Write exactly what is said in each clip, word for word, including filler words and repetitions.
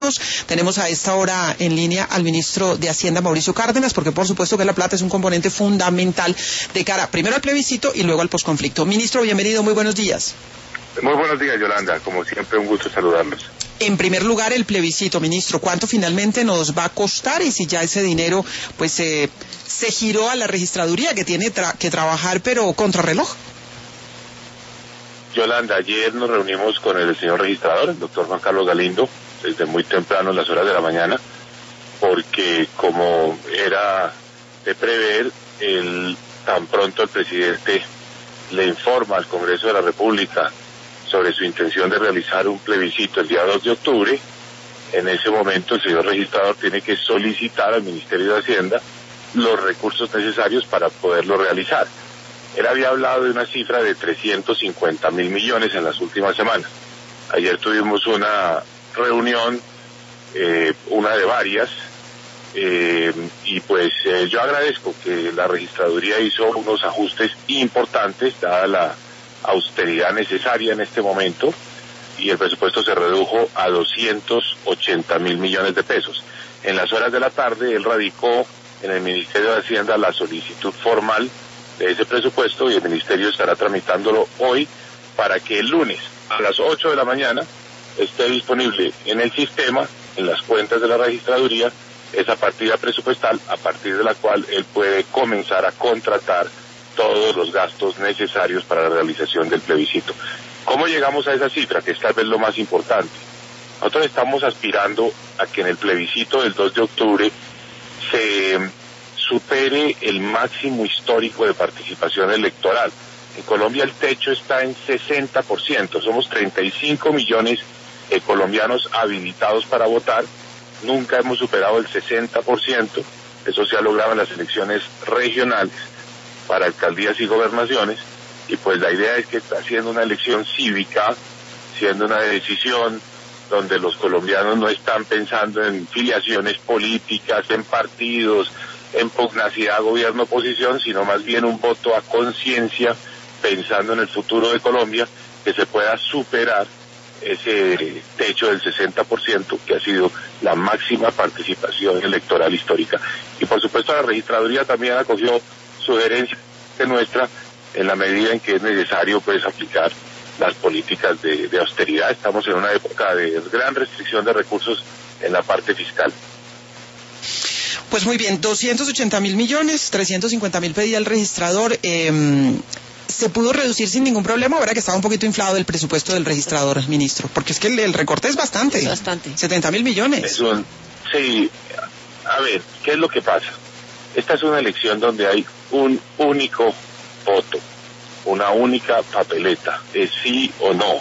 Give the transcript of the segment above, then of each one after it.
Tenemos a esta hora en línea al ministro de Hacienda, Mauricio Cárdenas, porque por supuesto que la plata es un componente fundamental de cara primero al plebiscito y luego al posconflicto. Ministro, bienvenido, muy buenos días. Muy buenos días, Yolanda. Como siempre, un gusto saludarlos. En primer lugar, el plebiscito, ministro, ¿cuánto finalmente nos va a costar y si ya ese dinero pues eh, se giró a la registraduría que tiene tra que trabajar pero contrarreloj? Yolanda, ayer nos reunimos con el señor registrador, el doctor Juan Carlos Galindo, desde muy temprano en las horas de la mañana, porque como era de prever, el, tan pronto el presidente le informa al Congreso de la República sobre su intención de realizar un plebiscito el día dos de octubre, en ese momento el señor registrador tiene que solicitar al Ministerio de Hacienda los recursos necesarios para poderlo realizar. Él había hablado de una cifra de trescientos cincuenta mil millones en las últimas semanas. Ayer tuvimos una reunión, eh, una de varias, eh, y pues eh, yo agradezco que la registraduría hizo unos ajustes importantes, dada la austeridad necesaria en este momento, y el presupuesto se redujo a doscientos ochenta mil millones de pesos. En las horas de la tarde, él radicó en el Ministerio de Hacienda la solicitud formal de ese presupuesto y el Ministerio estará tramitándolo hoy para que el lunes a las ocho de la mañana esté disponible en el sistema, en las cuentas de la registraduría, esa partida presupuestal a partir de la cual él puede comenzar a contratar todos los gastos necesarios para la realización del plebiscito. ¿Cómo llegamos a esa cifra? Que es tal vez lo más importante. Nosotros estamos aspirando a que en el plebiscito del dos de octubre se supere el máximo histórico de participación electoral. En Colombia el techo está en sesenta por ciento, somos treinta y cinco millones de colombianos habilitados para votar, nunca hemos superado el sesenta por ciento, eso se ha logrado en las elecciones regionales para alcaldías y gobernaciones, y pues la idea es que está siendo una elección cívica, siendo una decisión donde los colombianos no están pensando en filiaciones políticas, en partidos, en pugnacidad gobierno-oposición, sino más bien un voto a conciencia, pensando en el futuro de Colombia, que se pueda superar ese techo del sesenta por ciento, que ha sido la máxima participación electoral histórica. Y por supuesto la registraduría también acogió sugerencias de nuestra en la medida en que es necesario pues aplicar las políticas de, de austeridad. Estamos en una época de gran restricción de recursos en la parte fiscal. Pues muy bien, doscientos ochenta mil millones, trescientos cincuenta mil pedía el registrador. Eh, ¿Se pudo reducir sin ningún problema ahora que estaba un poquito inflado el presupuesto del registrador, ministro? Porque es que el, el recorte es bastante. Es bastante. setenta mil millones. Es un, sí, a ver, ¿qué es lo que pasa? Esta es una elección donde hay un único voto, una única papeleta, es sí o no.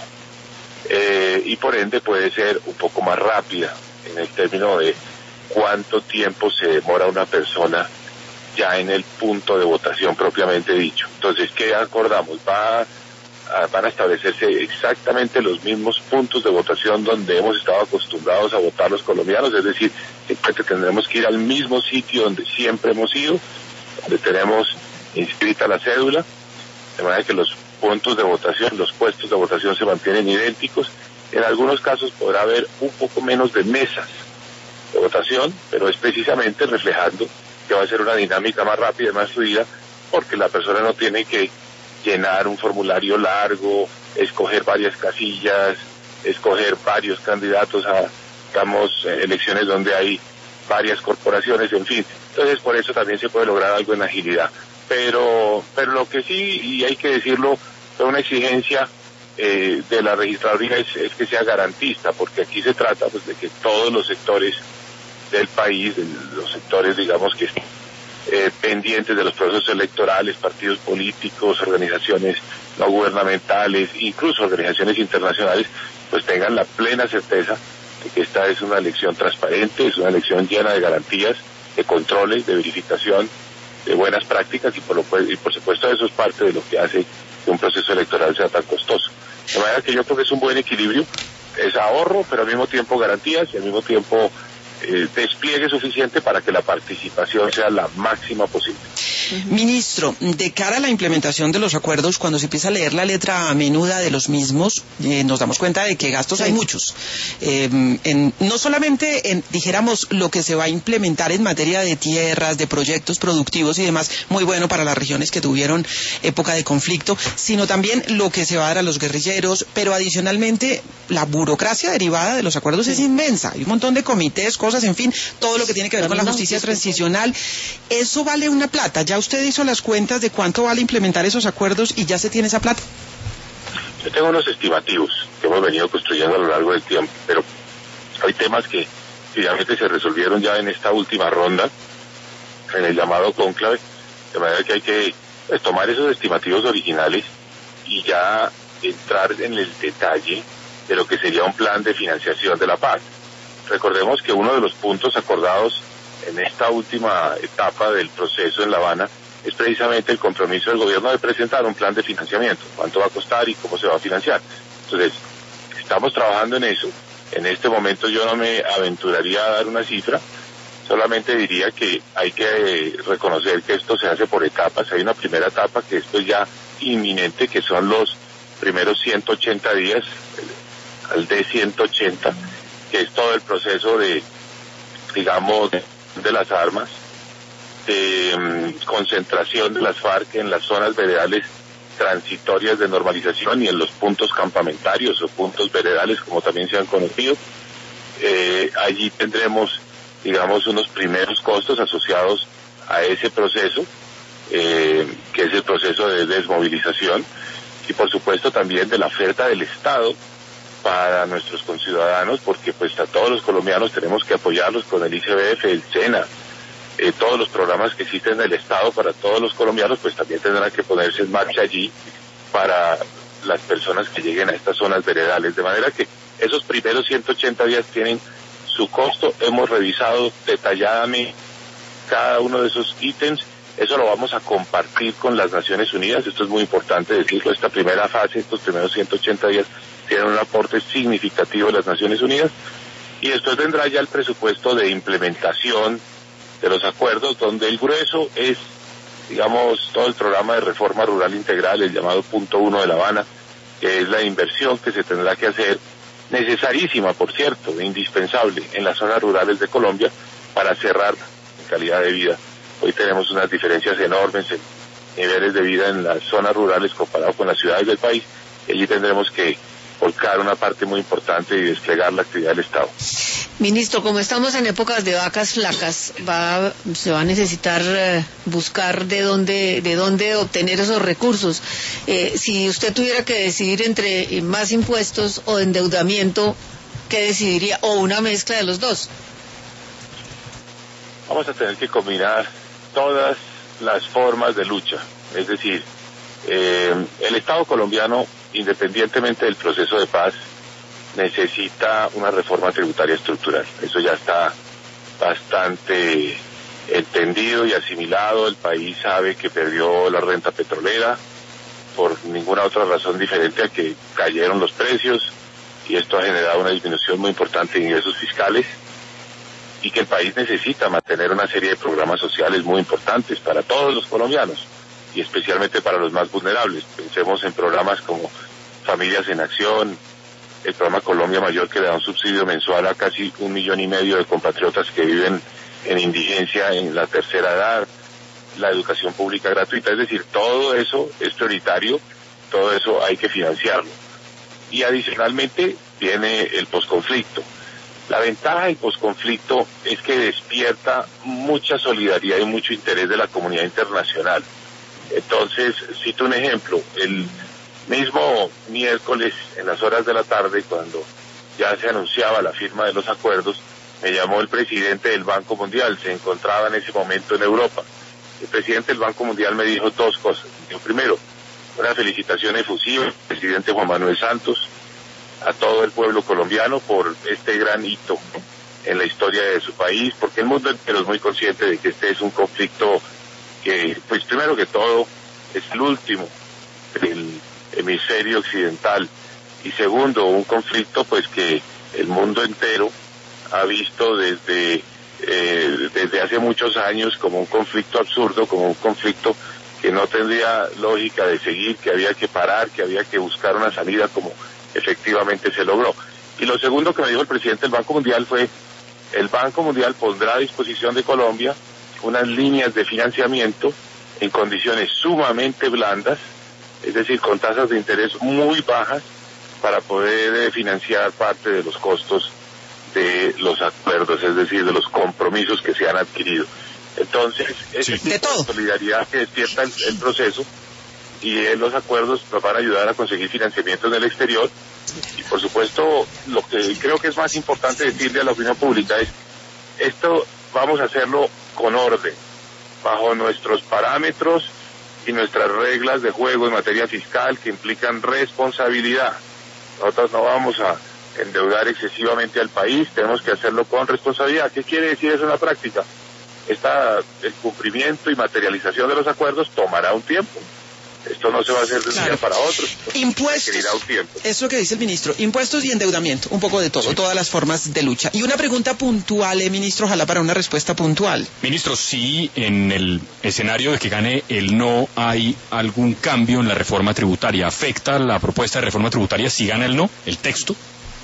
Eh, y por ende puede ser un poco más rápida en el término de cuánto tiempo se demora una persona ya en el punto de votación propiamente dicho. Entonces, ¿qué acordamos? Va a, van a establecerse exactamente los mismos puntos de votación donde hemos estado acostumbrados a votar los colombianos, es decir, siempre tendremos que ir al mismo sitio donde siempre hemos ido, donde tenemos inscrita la cédula, de manera que los puntos de votación, los puestos de votación se mantienen idénticos. En algunos casos podrá haber un poco menos de mesas de votación, pero es precisamente reflejando que va a ser una dinámica más rápida y más fluida, porque la persona no tiene que llenar un formulario largo, escoger varias casillas, escoger varios candidatos a, digamos, elecciones donde hay varias corporaciones, en fin. Entonces, por eso también se puede lograr algo en agilidad. Pero, pero lo que sí, y hay que decirlo, es una exigencia eh, de la registraduría es, es que sea garantista, porque aquí se trata pues de que todos los sectores del país, de los sectores, digamos, que eh, pendientes de los procesos electorales, partidos políticos, organizaciones no gubernamentales, incluso organizaciones internacionales, pues tengan la plena certeza de que esta es una elección transparente, es una elección llena de garantías, de controles, de verificación, de buenas prácticas, y por, lo, y por supuesto eso es parte de lo que hace que un proceso electoral sea tan costoso. De manera que yo creo que es un buen equilibrio, es ahorro, pero al mismo tiempo garantías y al mismo tiempo eh, despliegue suficiente para que la participación sea la máxima posible. Uh-huh. Ministro, de cara a la implementación de los acuerdos, cuando se empieza a leer la letra menuda de los mismos, eh, nos damos cuenta de que gastos sí. hay muchos. Eh, en, no solamente en, dijéramos, lo que se va a implementar en materia de tierras, de proyectos productivos y demás, muy bueno para las regiones que tuvieron época de conflicto, sino también lo que se va a dar a los guerrilleros, pero adicionalmente la burocracia derivada de los acuerdos sí. es inmensa. Hay un montón de comités, cosas, en fin, todo lo que tiene que ver con la justicia transicional. Eso vale una plata. ¿Ya usted hizo las cuentas de cuánto vale implementar esos acuerdos y ya se tiene esa plata? Yo tengo unos estimativos que hemos venido construyendo a lo largo del tiempo, pero hay temas que finalmente se resolvieron ya en esta última ronda, en el llamado cónclave, de manera que hay que pues, tomar esos estimativos originales y ya entrar en el detalle de lo que sería un plan de financiación de la paz. Recordemos que uno de los puntos acordados en esta última etapa del proceso en La Habana es precisamente el compromiso del gobierno de presentar un plan de financiamiento, cuánto va a costar y cómo se va a financiar. Entonces, estamos trabajando en eso. En este momento yo no me aventuraría a dar una cifra, solamente diría que hay que reconocer que esto se hace por etapas. Hay una primera etapa que esto es ya inminente, que son los primeros ciento ochenta días, al D ciento ochenta, que es todo el proceso de, digamos, de las armas, de um, concentración de las FARC en las zonas veredales transitorias de normalización y en los puntos campamentarios o puntos veredales, como también se han conocido. Eh, allí tendremos, digamos, unos primeros costos asociados a ese proceso, eh, que es el proceso de desmovilización, y por supuesto también de la oferta del Estado para nuestros conciudadanos, porque pues a todos los colombianos tenemos que apoyarlos con el I C B F, el SENA, eh, todos los programas que existen del Estado para todos los colombianos, pues también tendrán que ponerse en marcha allí para las personas que lleguen a estas zonas veredales, de manera que esos primeros ciento ochenta días tienen su costo. Hemos revisado detalladamente cada uno de esos ítems. Eso lo vamos a compartir con las Naciones Unidas. Esto es muy importante decirlo. Esta primera fase, estos primeros ciento ochenta días, tienen un aporte significativo de las Naciones Unidas. Y después vendrá ya el presupuesto de implementación de los acuerdos, donde el grueso es, digamos, todo el programa de reforma rural integral, el llamado punto uno de La Habana, que es la inversión que se tendrá que hacer, necesarísima, por cierto, indispensable en las zonas rurales de Colombia para cerrar en calidad de vida. Hoy tenemos unas diferencias enormes en niveles de vida en las zonas rurales comparado con las ciudades del país, y allí tendremos que volcar una parte muy importante y desplegar la actividad del Estado. Ministro, como estamos en épocas de vacas flacas, va, se va a necesitar eh, buscar de dónde, de dónde obtener esos recursos. Eh, si usted tuviera que decidir entre más impuestos o endeudamiento, ¿qué decidiría? ¿O una mezcla de los dos? Vamos a tener que combinar todas las formas de lucha. Es decir, eh, el Estado colombiano, independientemente del proceso de paz, necesita una reforma tributaria estructural. Eso ya está bastante entendido y asimilado. El país sabe que perdió la renta petrolera por ninguna otra razón diferente a que cayeron los precios, y esto ha generado una disminución muy importante de ingresos fiscales, y que el país necesita mantener una serie de programas sociales muy importantes para todos los colombianos, y especialmente para los más vulnerables. Pensemos en programas como Familias en Acción, el programa Colombia Mayor, que le da un subsidio mensual a casi un millón y medio de compatriotas que viven en indigencia en la tercera edad, la educación pública gratuita. Es decir, todo eso es prioritario, todo eso hay que financiarlo. Y adicionalmente viene el posconflicto. La ventaja del posconflicto es que despierta mucha solidaridad y mucho interés de la comunidad internacional. Entonces, cito un ejemplo, el mismo miércoles en las horas de la tarde, cuando ya se anunciaba la firma de los acuerdos, me llamó el presidente del Banco Mundial. Se encontraba en ese momento en Europa. El presidente del Banco Mundial me dijo dos cosas. Dijo, primero, una felicitación efusiva al presidente Juan Manuel Santos, a todo el pueblo colombiano por este gran hito en la historia de su país, porque el mundo entero es muy consciente de que este es un conflicto que, pues primero que todo, es el último del hemisferio occidental, y segundo, un conflicto pues que el mundo entero ha visto desde eh, desde hace muchos años como un conflicto absurdo, como un conflicto que no tendría lógica de seguir, que había que parar, que había que buscar una salida como efectivamente se logró. Y lo segundo que me dijo el presidente del Banco Mundial fue, el Banco Mundial pondrá a disposición de Colombia unas líneas de financiamiento en condiciones sumamente blandas, es decir, con tasas de interés muy bajas, para poder eh, financiar parte de los costos de los acuerdos, es decir, de los compromisos que se han adquirido. Entonces, ese sí. tipo de solidaridad que despierta el, el proceso, y eh, los acuerdos nos van a ayudar a conseguir financiamiento en el exterior. Y por supuesto, lo que creo que es más importante decirle a la opinión pública es, esto vamos a hacerlo con orden, bajo nuestros parámetros y nuestras reglas de juego en materia fiscal que implican responsabilidad. Nosotros no vamos a endeudar excesivamente al país, tenemos que hacerlo con responsabilidad. ¿Qué quiere decir eso en la práctica? Esta, el cumplimiento y materialización de los acuerdos tomará un tiempo. Esto no se va a hacer de un claro. día para otro. Impuestos, requerirá un tiempo. eso que dice el ministro, impuestos y endeudamiento, un poco de todo, sí. todas las formas de lucha. Y una pregunta puntual, eh, ministro, ojalá para una respuesta puntual. Ministro, si en el escenario de que gane el no hay algún cambio en la reforma tributaria, ¿afecta la propuesta de reforma tributaria si gana el no, el texto?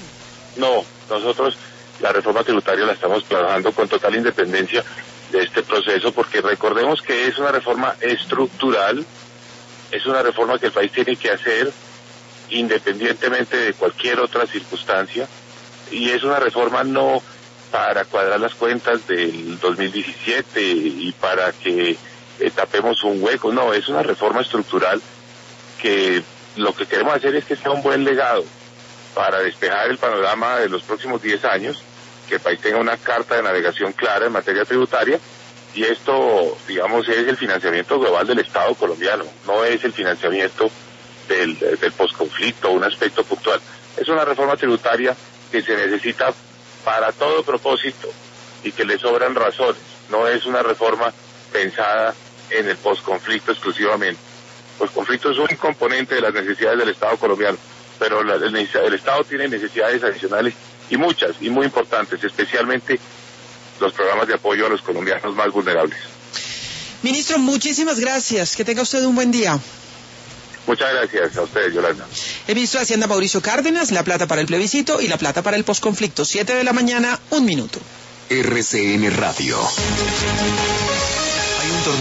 No, nosotros la reforma tributaria la estamos trabajando con total independencia de este proceso, porque recordemos que es una reforma estructural, es una reforma que el país tiene que hacer independientemente de cualquier otra circunstancia, y es una reforma no para cuadrar las cuentas del dos mil diecisiete y para que eh, tapemos un hueco, no, es una reforma estructural que lo que queremos hacer es que sea un buen legado para despejar el panorama de los próximos diez años, que el país tenga una carta de navegación clara en materia tributaria. Y esto, digamos, es el financiamiento global del Estado colombiano, no es el financiamiento del, del posconflicto, un aspecto puntual. Es una reforma tributaria que se necesita para todo propósito y que le sobran razones. No es una reforma pensada en el posconflicto exclusivamente. El posconflicto es un componente de las necesidades del Estado colombiano, pero la, el, el Estado tiene necesidades adicionales y muchas, y muy importantes, especialmente los programas de apoyo a los colombianos más vulnerables. Ministro, muchísimas gracias. Que tenga usted un buen día. Muchas gracias a ustedes, Yolanda. El ministro de Hacienda, Mauricio Cárdenas, la plata para el plebiscito y la plata para el posconflicto. Siete de la mañana, un minuto. R C N Radio.